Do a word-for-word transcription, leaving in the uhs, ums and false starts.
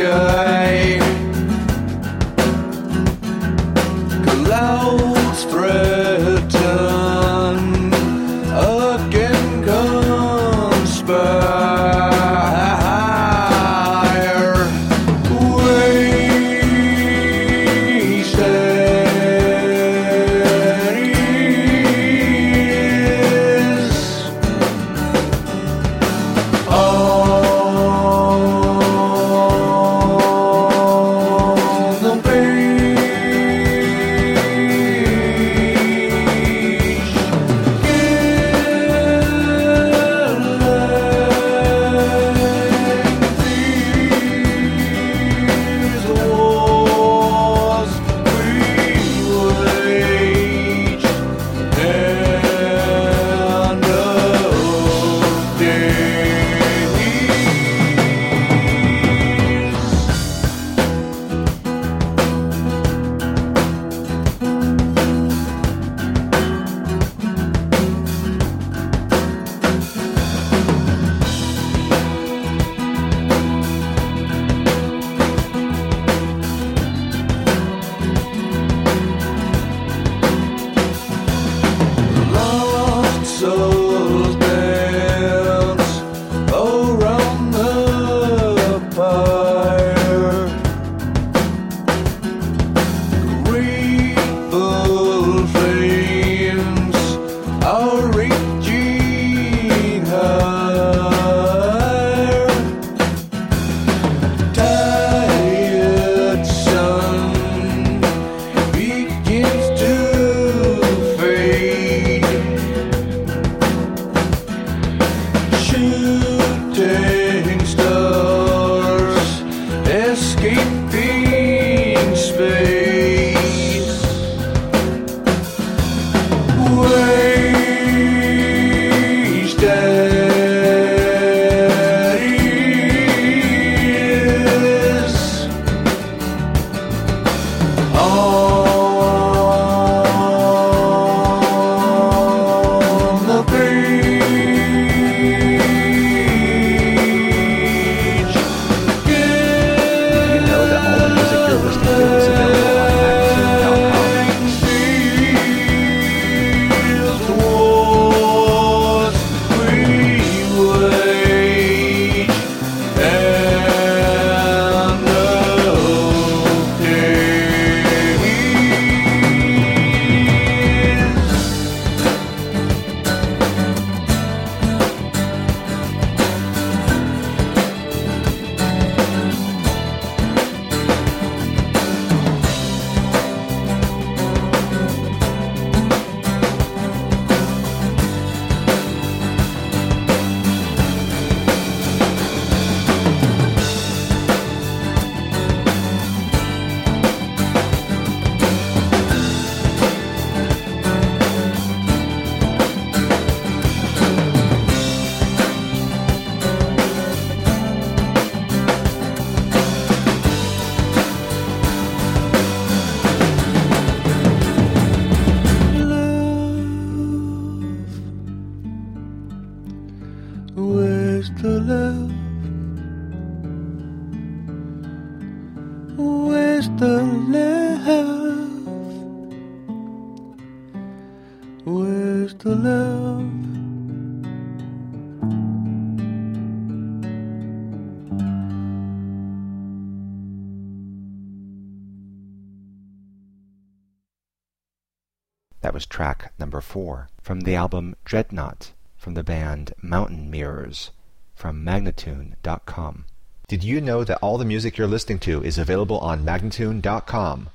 sky. Clouds threaten, again conspire. Souls dance around the fire. Grateful flames are reaching higher. Tired sun begins to fade. Shooting stars escaping space. Waste at ease. On the page. Where's the love? Where's the love? Where's the love? That was track number four from the album Dreadnought from the band Mountain Mirrors from Magnatune dot com. Did you know that all the music you're listening to is available on Magnatune dot com?